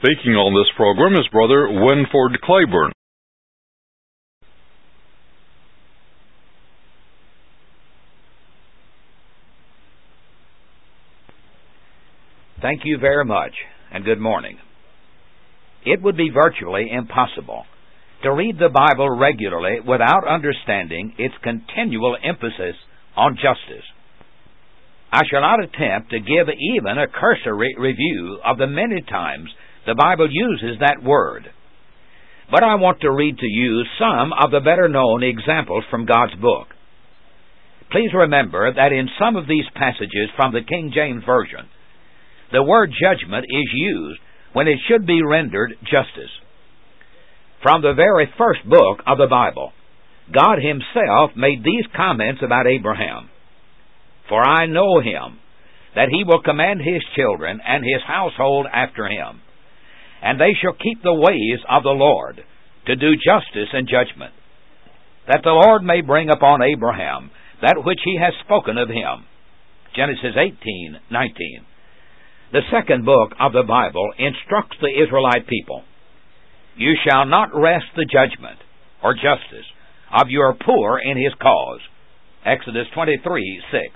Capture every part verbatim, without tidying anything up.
Speaking on this program is Brother Winford Claiborne. Thank you very much, and good morning. It would be virtually impossible to read the Bible regularly without understanding its continual emphasis on justice. I shall not attempt to give even a cursory review of the many times the Bible uses that word, but I want to read to you some of the better-known examples from God's book. Please remember that in some of these passages from the King James Version, the word judgment is used when it should be rendered justice. From the very first book of the Bible, God Himself made these comments about Abraham. For I know him, that he will command his children and his household after him, and they shall keep the ways of the Lord, to do justice and judgment, that the Lord may bring upon Abraham that which He has spoken of him. Genesis eighteen nineteen. The second book of the Bible instructs the Israelite people, You shall not wrest the judgment, or justice, of your poor in his cause. Exodus twenty-three six.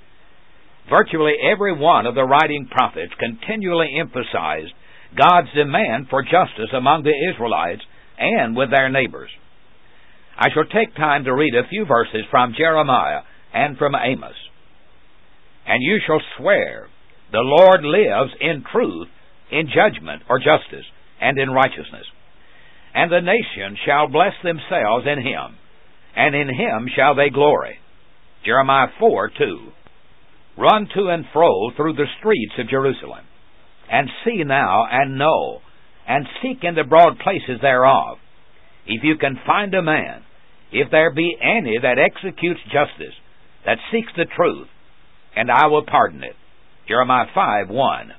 Virtually every one of the writing prophets continually emphasized God's demand for justice among the Israelites and with their neighbors. I shall take time to read a few verses from Jeremiah and from Amos. And you shall swear, The Lord lives in truth, in judgment or justice, and in righteousness. And the nations shall bless themselves in Him, and in Him shall they glory. Jeremiah four two. Run to and fro through the streets of Jerusalem, and see now and know, and seek in the broad places thereof, if you can find a man, if there be any that executes justice, that seeks the truth, and I will pardon it. Jeremiah five one.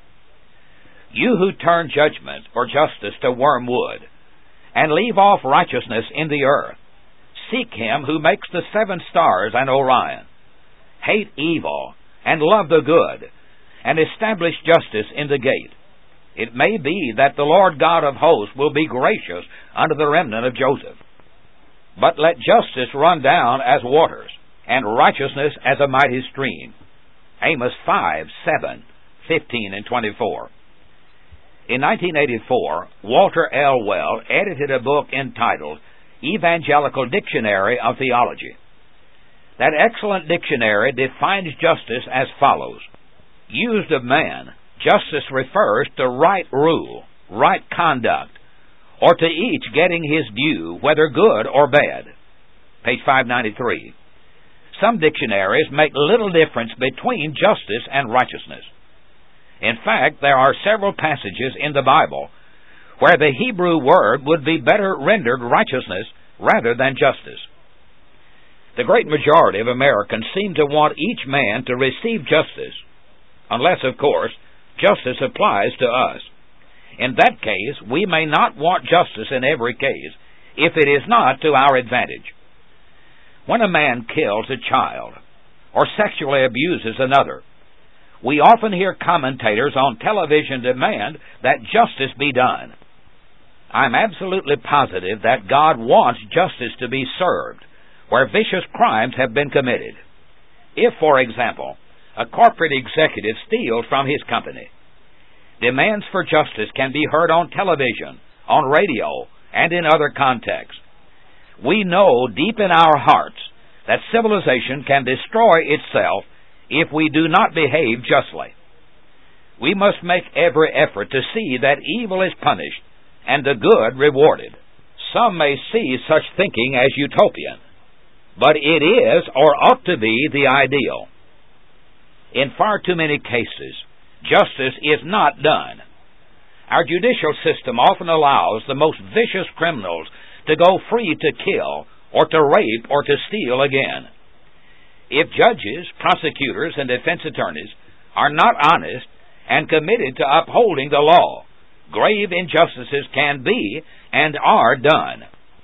You who turn judgment or justice to wormwood, and leave off righteousness in the earth, seek Him who makes the seven stars and Orion. Hate evil, and love the good, and establish justice in the gate. It may be that the Lord God of hosts will be gracious unto the remnant of Joseph. But let justice run down as waters, and righteousness as a mighty stream. Amos five seven, fifteen, and twenty-four. In nineteen eighty-four, Walter Elwell edited a book entitled Evangelical Dictionary of Theology. That excellent dictionary defines justice as follows. Used of man, justice refers to right rule, right conduct, or to each getting his due, whether good or bad. Page five ninety-three. Some dictionaries make little difference between justice and righteousness. In fact, there are several passages in the Bible where the Hebrew word would be better rendered righteousness rather than justice. The great majority of Americans seem to want each man to receive justice, unless, of course, justice applies to us. In that case, we may not want justice in every case, if it is not to our advantage. When a man kills a child, or sexually abuses another, we often hear commentators on television demand that justice be done. I'm absolutely positive that God wants justice to be served where vicious crimes have been committed. If, for example, a corporate executive steals from his company, demands for justice can be heard on television, on radio, and in other contexts. We know deep in our hearts that civilization can destroy itself if we do not behave justly. We must make every effort to see that evil is punished and the good rewarded. Some may see such thinking as utopian, but it is or ought to be the ideal. In far too many cases, justice is not done. Our judicial system often allows the most vicious criminals to go free to kill or to rape or to steal again. If judges, prosecutors, and defense attorneys are not honest and committed to upholding the law, grave injustices can be and are done.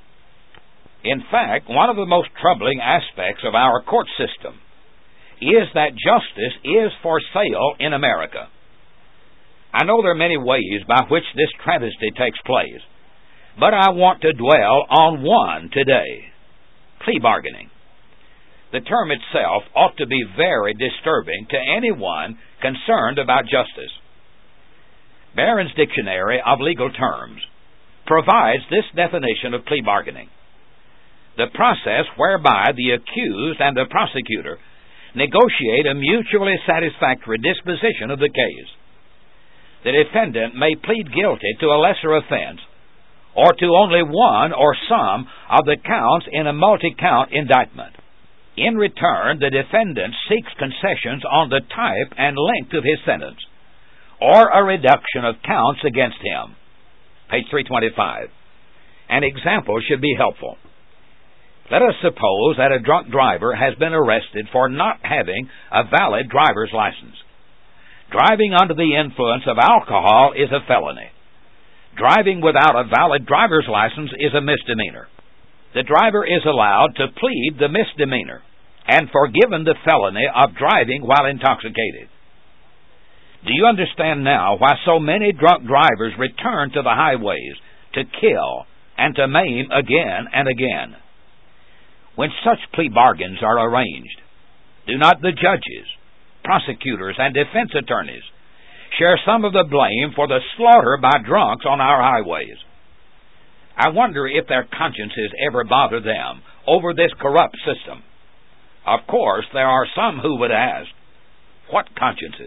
In fact, one of the most troubling aspects of our court system is that justice is for sale in America. I know there are many ways by which this travesty takes place, but I want to dwell on one today: plea bargaining. The term itself ought to be very disturbing to anyone concerned about justice. Barron's Dictionary of Legal Terms provides this definition of plea bargaining: the process whereby the accused and the prosecutor negotiate a mutually satisfactory disposition of the case. The defendant may plead guilty to a lesser offense or to only one or some of the counts in a multi-count indictment. In return, the defendant seeks concessions on the type and length of his sentence, or a reduction of counts against him. Page three twenty-five. An example should be helpful. Let us suppose that a drunk driver has been arrested for not having a valid driver's license. Driving under the influence of alcohol is a felony. Driving without a valid driver's license is a misdemeanor. The driver is allowed to plead the misdemeanor and forgiven the felony of driving while intoxicated. Do you understand now why so many drunk drivers return to the highways to kill and to maim again and again? When such plea bargains are arranged, do not the judges, prosecutors, and defense attorneys share some of the blame for the slaughter by drunks on our highways? I wonder if their consciences ever bother them over this corrupt system. Of course, there are some who would ask, what consciences?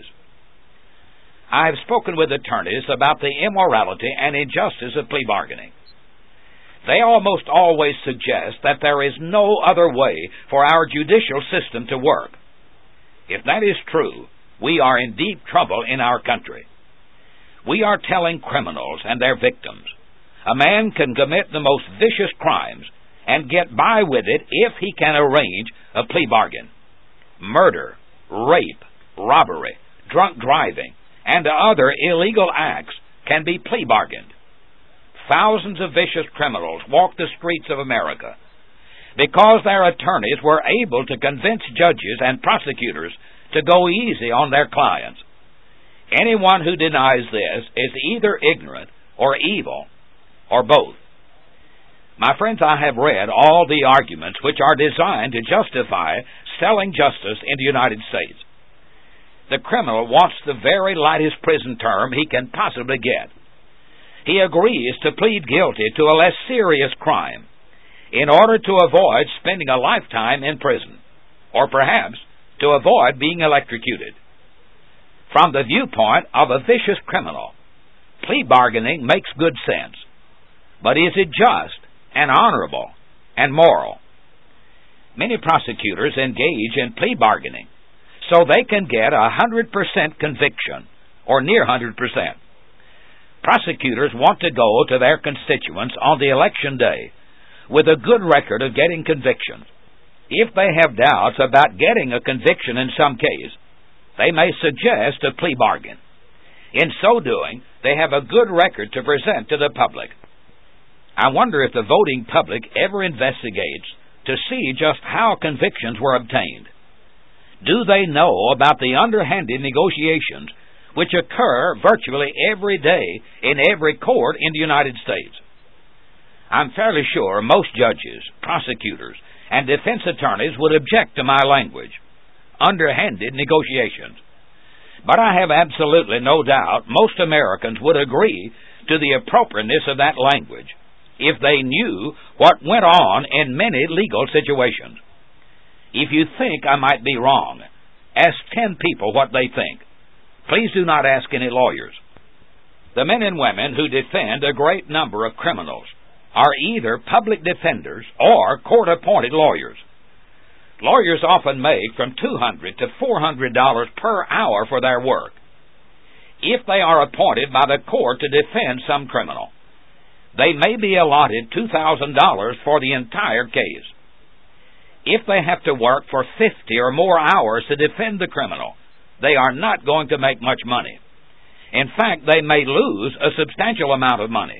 I have spoken with attorneys about the immorality and injustice of plea bargaining. They almost always suggest that there is no other way for our judicial system to work. If that is true, we are in deep trouble in our country. We are telling criminals and their victims, a man can commit the most vicious crimes and get by with it if he can arrange a plea bargain. Murder, rape, robbery, drunk driving, and other illegal acts can be plea bargained. Thousands of vicious criminals walk the streets of America because their attorneys were able to convince judges and prosecutors to go easy on their clients. Anyone who denies this is either ignorant or evil, or both. My friends, I have read all the arguments which are designed to justify selling justice in the United States. The criminal wants the very lightest prison term he can possibly get. He agrees to plead guilty to a less serious crime in order to avoid spending a lifetime in prison, or perhaps to avoid being electrocuted. From the viewpoint of a vicious criminal, plea bargaining makes good sense. But is it just and honorable and moral? Many prosecutors engage in plea bargaining so they can get a hundred percent conviction, or near one hundred percent. Prosecutors want to go to their constituents on the election day with a good record of getting convictions. If they have doubts about getting a conviction in some case, they may suggest a plea bargain. In so doing, they have a good record to present to the public. I wonder if the voting public ever investigates to see just how convictions were obtained. Do they know about the underhanded negotiations which occur virtually every day in every court in the United States? I'm fairly sure most judges, prosecutors, and defense attorneys would object to my language, underhanded negotiations. But I have absolutely no doubt most Americans would agree to the appropriateness of that language if they knew what went on in many legal situations. If you think I might be wrong, ask ten people what they think. Please do not ask any lawyers. The men and women who defend a great number of criminals are either public defenders or court-appointed lawyers. Lawyers often make from two hundred dollars to four hundred dollars per hour for their work. If they are appointed by the court to defend some criminal, they may be allotted two thousand dollars for the entire case. If they have to work for fifty or more hours to defend the criminal, they are not going to make much money. In fact, they may lose a substantial amount of money.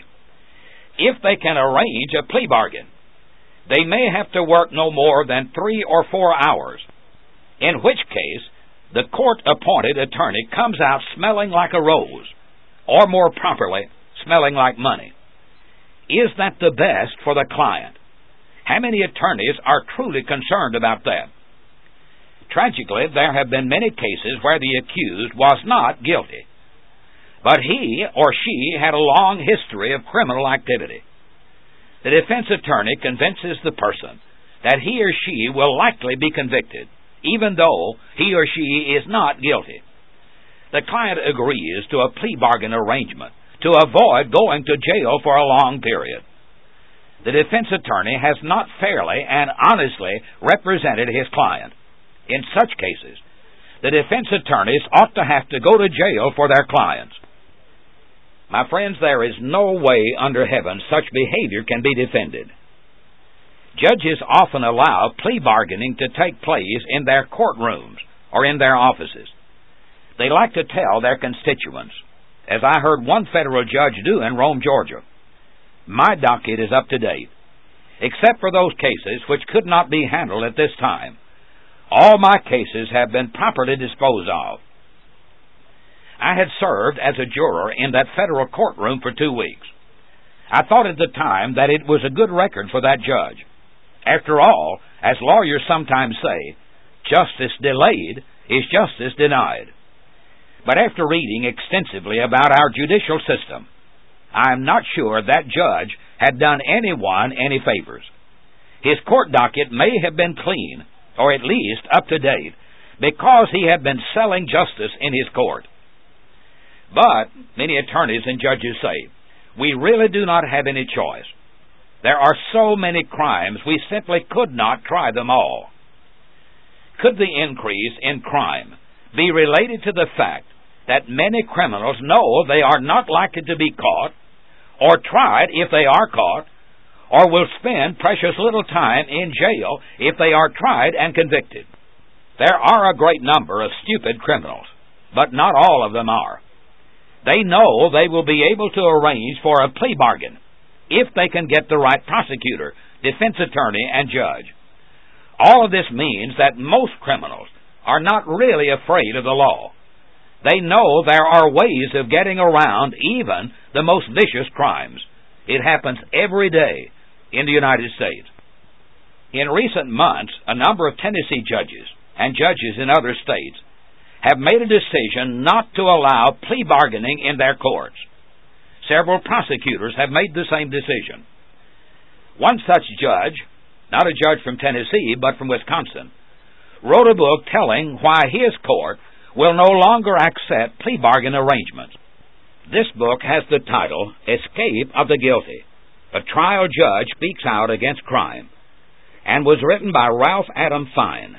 If they can arrange a plea bargain, they may have to work no more than three or four hours, in which case the court-appointed attorney comes out smelling like a rose or more properly, smelling like money. Is that the best for the client? How many attorneys are truly concerned about that? Tragically, there have been many cases where the accused was not guilty, but he or she had a long history of criminal activity. The defense attorney convinces the person that he or she will likely be convicted, even though he or she is not guilty. The client agrees to a plea bargain arrangement to avoid going to jail for a long period. The defense attorney has not fairly and honestly represented his client. In such cases, the defense attorneys ought to have to go to jail for their clients. My friends, there is no way under heaven such behavior can be defended. Judges often allow plea bargaining to take place in their courtrooms or in their offices. They like to tell their constituents, as I heard one federal judge do in Rome, Georgia, "My docket is up to date. Except for those cases which could not be handled at this time, all my cases have been properly disposed of." I had served as a juror in that federal courtroom for two weeks. I thought at the time that it was a good record for that judge. After all, as lawyers sometimes say, justice delayed is justice denied. But after reading extensively about our judicial system, I am not sure that judge had done anyone any favors. His court docket may have been clean, or at least up to date, because he had been selling justice in his court. But many attorneys and judges say, we really do not have any choice. There are so many crimes, we simply could not try them all. Could the increase in crime be related to the fact that many criminals know they are not likely to be caught, or tried if they are caught, or will spend precious little time in jail if they are tried and convicted? There are a great number of stupid criminals, but not all of them are. They know they will be able to arrange for a plea bargain if they can get the right prosecutor, defense attorney, and judge. All of this means that most criminals are not really afraid of the law. They know there are ways of getting around even the most vicious crimes. It happens every day in the United States. In recent months, a number of Tennessee judges and judges in other states have made a decision not to allow plea bargaining in their courts. Several prosecutors have made the same decision. One such judge, not a judge from Tennessee, but from Wisconsin, wrote a book telling why his court will no longer accept plea bargain arrangements. This book has the title, Escape of the Guilty. A trial judge speaks out against crime, and was written by Ralph Adam Fine.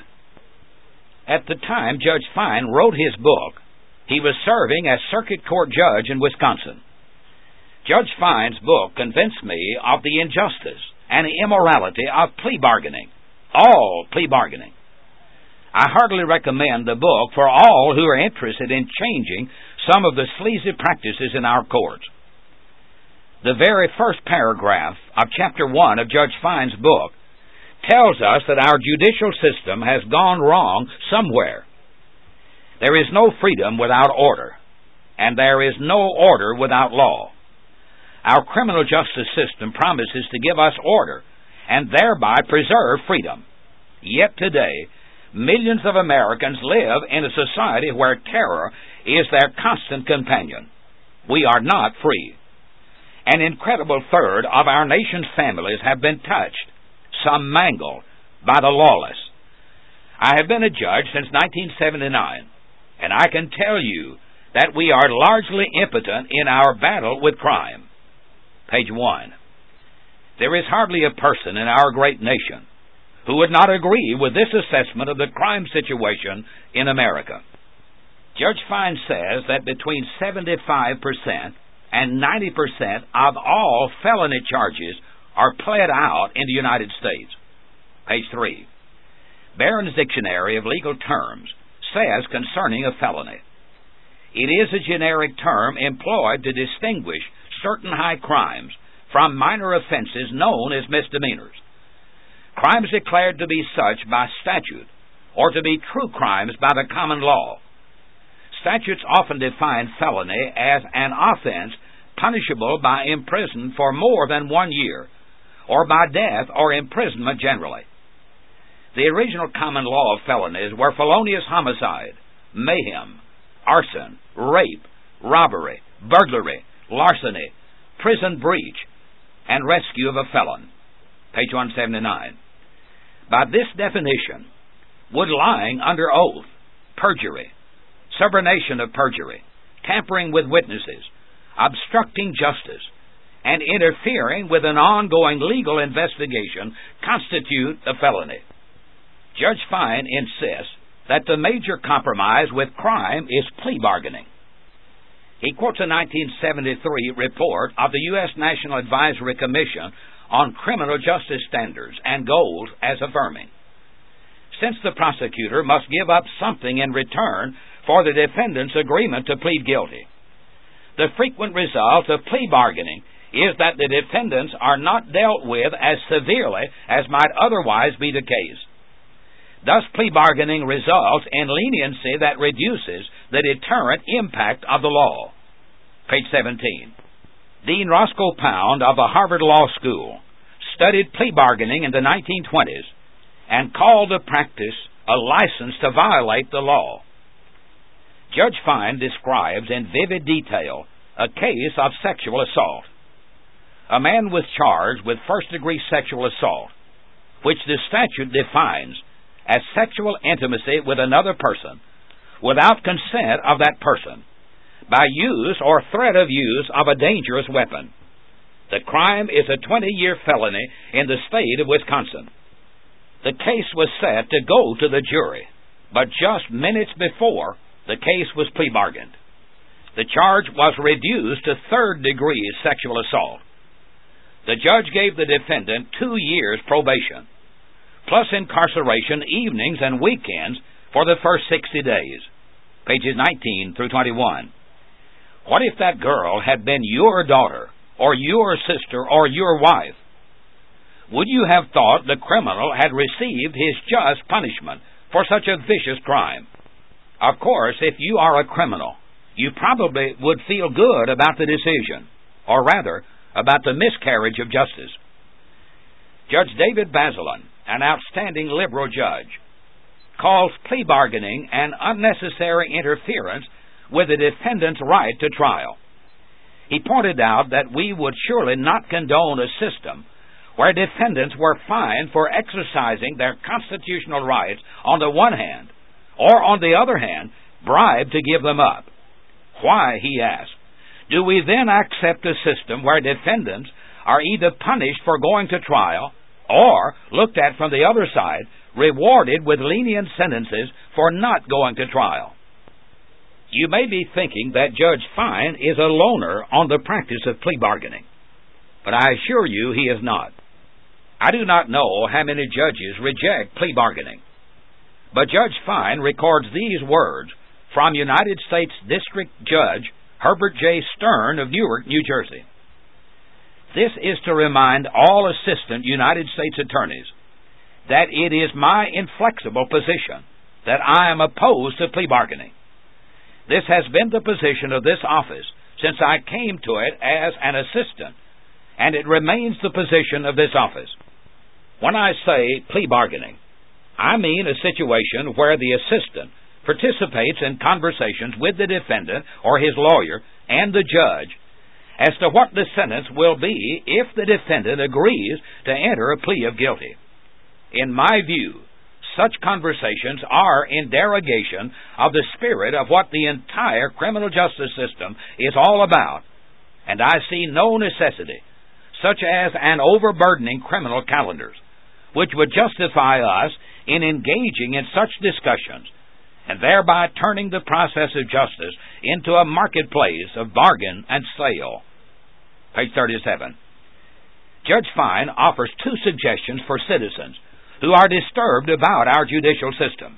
At the time Judge Fine wrote his book, he was serving as circuit court judge in Wisconsin. Judge Fine's book convinced me of the injustice and immorality of plea bargaining, all plea bargaining. I heartily recommend the book for all who are interested in changing some of the sleazy practices in our courts. The very first paragraph of chapter one of Judge Fine's book tells us that our judicial system has gone wrong somewhere. There is no freedom without order, and there is no order without law. Our criminal justice system promises to give us order and thereby preserve freedom. Yet today, millions of Americans live in a society where terror is their constant companion. We are not free. An incredible third of our nation's families have been touched, some mangled, by the lawless. I have been a judge since nineteen seventy-nine, and I can tell you that we are largely impotent in our battle with crime. Page one. There is hardly a person in our great nation who would not agree with this assessment of the crime situation in America. Judge Fine says that between seventy-five percent and ninety percent of all felony charges are pled out in the United States. Page three. Barron's Dictionary of Legal Terms says concerning a felony, it is a generic term employed to distinguish certain high crimes from minor offenses known as misdemeanors. Crimes declared to be such by statute or to be true crimes by the common law. Statutes often define felony as an offense punishable by imprisonment for more than one year, or by death or imprisonment generally. The original common law of felonies were felonious homicide, mayhem, arson, rape, robbery, burglary, larceny, prison breach, and rescue of a felon. Page one seventy-nine. By this definition, would lying under oath, perjury, subornation of perjury, tampering with witnesses, obstructing justice, and interfering with an ongoing legal investigation constitute a felony. Judge Fine insists that the major compromise with crime is plea bargaining. He quotes a nineteen seventy-three report of the U S National Advisory Commission on Criminal Justice Standards and Goals as affirming, since the prosecutor must give up something in return for the defendant's agreement to plead guilty, the frequent result of plea bargaining is that the defendants are not dealt with as severely as might otherwise be the case. Thus, plea bargaining results in leniency that reduces the deterrent impact of the law. Page seventeen. Dean Roscoe Pound of the Harvard Law School studied plea bargaining in the nineteen twenties and called the practice a license to violate the law. Judge Fine describes in vivid detail a case of sexual assault. A man was charged with first-degree sexual assault, which the statute defines as sexual intimacy with another person without consent of that person by use or threat of use of a dangerous weapon. The crime is a twenty-year felony in the state of Wisconsin. The case was set to go to the jury, but just minutes before, the case was plea bargained. The charge was reduced to third-degree sexual assault. The judge gave the defendant two years probation, plus incarceration evenings and weekends for the first sixty days. Pages nineteen through twenty-one. What if that girl had been your daughter, or your sister, or your wife? Would you have thought the criminal had received his just punishment for such a vicious crime? Of course, if you are a criminal, you probably would feel good about the decision, or rather, about the miscarriage of justice. Judge David Bazelon, an outstanding liberal judge, calls plea bargaining an unnecessary interference with the defendant's right to trial. He pointed out that we would surely not condone a system where defendants were fined for exercising their constitutional rights on the one hand, or on the other hand, bribed to give them up. Why, he asked, do we then accept a system where defendants are either punished for going to trial or, looked at from the other side, rewarded with lenient sentences for not going to trial? You may be thinking that Judge Fine is a loner on the practice of plea bargaining, but I assure you he is not. I do not know how many judges reject plea bargaining, but Judge Fine records these words from United States District Judge Herbert J. Stern of Newark, New Jersey. This is to remind all assistant United States attorneys that it is my inflexible position that I am opposed to plea bargaining. This has been the position of this office since I came to it as an assistant, and it remains the position of this office. When I say plea bargaining, I mean a situation where the assistant participates in conversations with the defendant or his lawyer and the judge as to what the sentence will be if the defendant agrees to enter a plea of guilty. In my view, such conversations are in derogation of the spirit of what the entire criminal justice system is all about, and I see no necessity, such as an overburdening criminal calendars, which would justify us in engaging in such discussions and thereby turning the process of justice into a marketplace of bargain and sale. Page thirty-seven. Judge Fine offers two suggestions for citizens who are disturbed about our judicial system.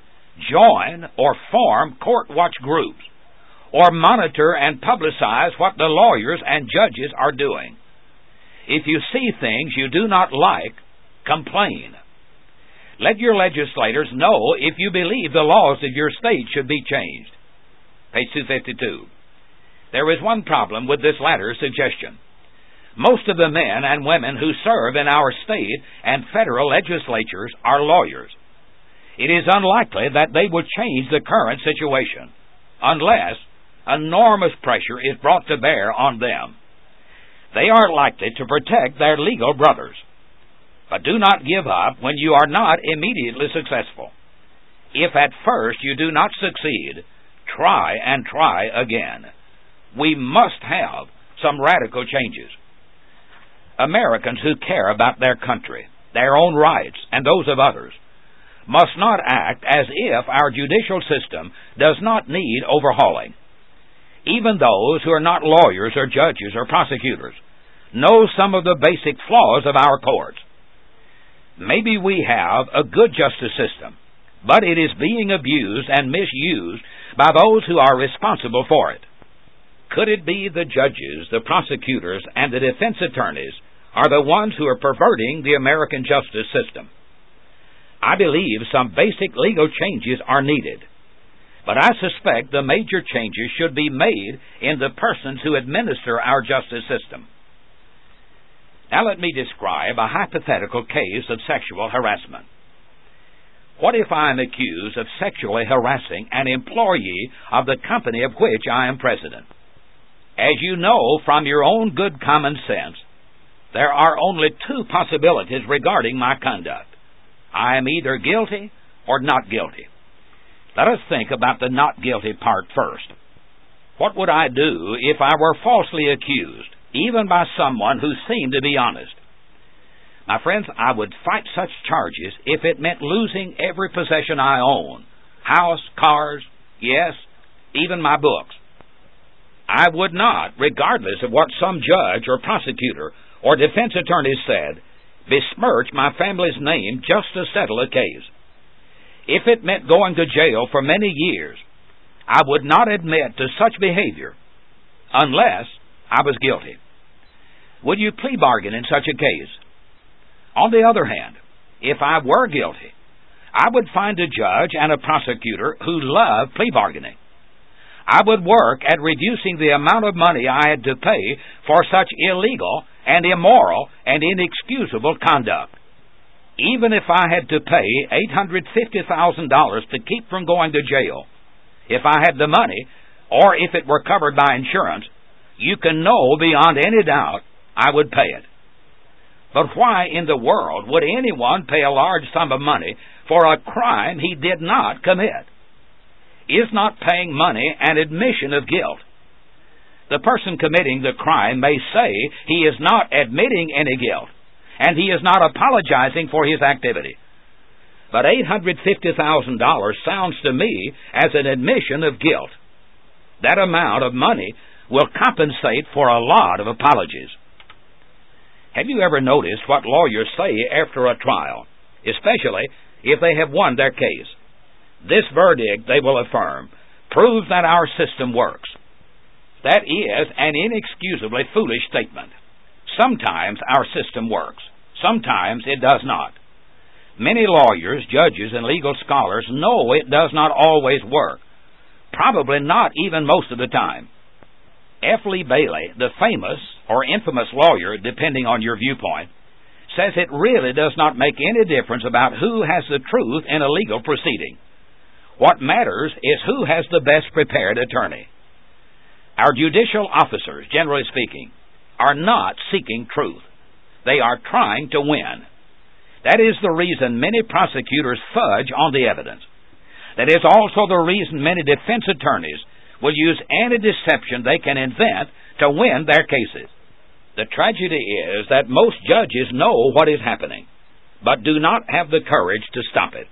Join or form court watch groups, or monitor and publicize what the lawyers and judges are doing. If you see things you do not like, complain. Let your legislators know if you believe the laws of your state should be changed. Page two fifty-two. There is one problem with this latter suggestion. Most of the men and women who serve in our state and federal legislatures are lawyers. It is unlikely that they would change the current situation unless enormous pressure is brought to bear on them. They are likely to protect their legal brothers. But do not give up when you are not immediately successful. If at first you do not succeed, try and try again. We must have some radical changes. Americans who care about their country, their own rights, and those of others, must not act as if our judicial system does not need overhauling. Even those who are not lawyers or judges or prosecutors know some of the basic flaws of our courts. Maybe we have a good justice system, but it is being abused and misused by those who are responsible for it. Could it be the judges, the prosecutors, and the defense attorneys are the ones who are perverting the American justice system? I believe some basic legal changes are needed, but I suspect the major changes should be made in the persons who administer our justice system. Now let me describe a hypothetical case of sexual harassment. What if I am accused of sexually harassing an employee of the company of which I am president? As you know from your own good common sense, there are only two possibilities regarding my conduct. I am either guilty or not guilty. Let us think about the not guilty part first. What would I do if I were falsely accused, even by someone who seemed to be honest? My friends, I would fight such charges if it meant losing every possession I own, house, cars, yes, even my books. I would not, regardless of what some judge or prosecutor or defense attorney said, besmirch my family's name just to settle a case. If it meant going to jail for many years, I would not admit to such behavior unless I was guilty. Would you plea bargain in such a case? On the other hand, if I were guilty, I would find a judge and a prosecutor who loved plea bargaining. I would work at reducing the amount of money I had to pay for such illegal and immoral and inexcusable conduct. Even if I had to pay eight hundred fifty thousand dollars to keep from going to jail, if I had the money, or if it were covered by insurance, you can know beyond any doubt I would pay it. But why in the world would anyone pay a large sum of money for a crime he did not commit? Is not paying money an admission of guilt? The person committing the crime may say he is not admitting any guilt, and he is not apologizing for his activity. But eight hundred fifty thousand dollars sounds to me as an admission of guilt. That amount of money will compensate for a lot of apologies. Have you ever noticed what lawyers say after a trial, especially if they have won their case? This verdict, they will affirm, proves that our system works. That is an inexcusably foolish statement. Sometimes our system works. Sometimes it does not. Many lawyers, judges, and legal scholars know it does not always work. Probably not even most of the time. F. Lee Bailey, the famous or infamous lawyer, depending on your viewpoint, says it really does not make any difference about who has the truth in a legal proceeding. What matters is who has the best prepared attorney. Our judicial officers, generally speaking, are not seeking truth. They are trying to win. That is the reason many prosecutors fudge on the evidence. That is also the reason many defense attorneys will use any deception they can invent to win their cases. The tragedy is that most judges know what is happening, but do not have the courage to stop it.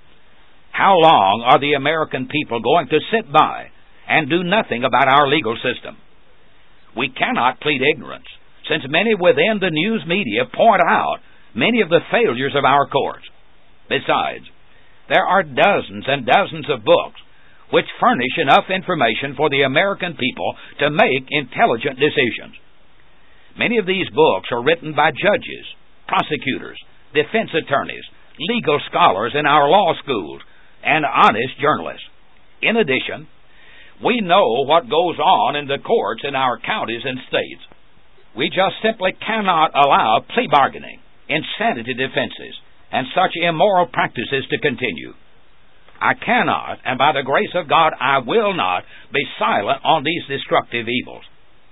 How long are the American people going to sit by and do nothing about our legal system? We cannot plead ignorance, since many within the news media point out many of the failures of our courts. Besides, there are dozens and dozens of books which furnish enough information for the American people to make intelligent decisions. Many of these books are written by judges, prosecutors, defense attorneys, legal scholars in our law schools, and honest journalists. In addition, We know what goes on in the courts in our counties and states. We just simply cannot allow plea bargaining, insanity defenses, and such immoral practices to continue. I cannot, and by the grace of God, I will not be silent on these destructive evils.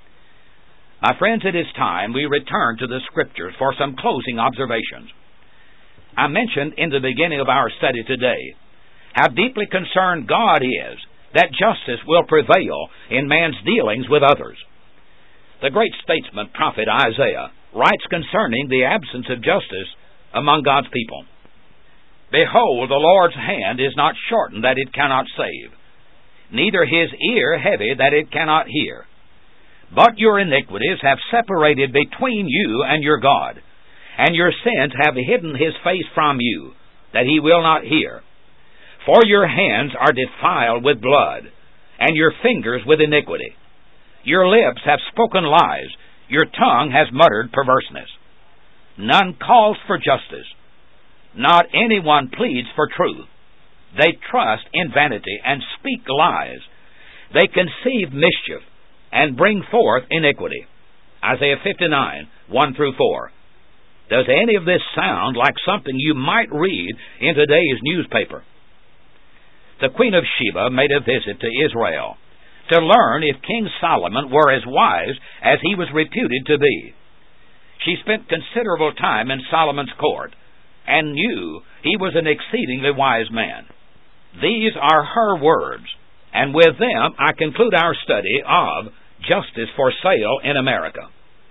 My friends, it is time we return to the Scriptures for some closing observations. I mentioned in the beginning of our study today how deeply concerned God is that justice will prevail in man's dealings with others. The great statesman, prophet Isaiah, writes concerning the absence of justice among God's people. Behold, the Lord's hand is not shortened that it cannot save, neither his ear heavy that it cannot hear. But your iniquities have separated between you and your God, and your sins have hidden his face from you, that he will not hear. For your hands are defiled with blood, and your fingers with iniquity. Your lips have spoken lies, your tongue has muttered perverseness. None calls for justice, not anyone pleads for truth. They trust in vanity and speak lies. They conceive mischief and bring forth iniquity. Isaiah fifty-nine, one through four. Does any of this sound like something you might read in today's newspaper? The Queen of Sheba made a visit to Israel to learn if King Solomon were as wise as he was reputed to be. She spent considerable time in Solomon's court and knew he was an exceedingly wise man. These are her words, and with them I conclude our study of Justice for Sale in America.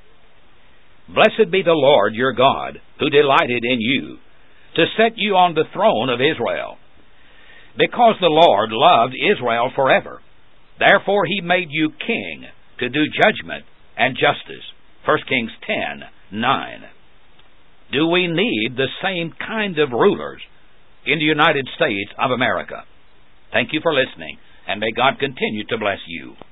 Blessed be the Lord your God, who delighted in you, to set you on the throne of Israel. Because the Lord loved Israel forever, therefore he made you king to do judgment and justice. First Kings ten, nine. Do we need the same kind of rulers in the United States of America? Thank you for listening, and may God continue to bless you.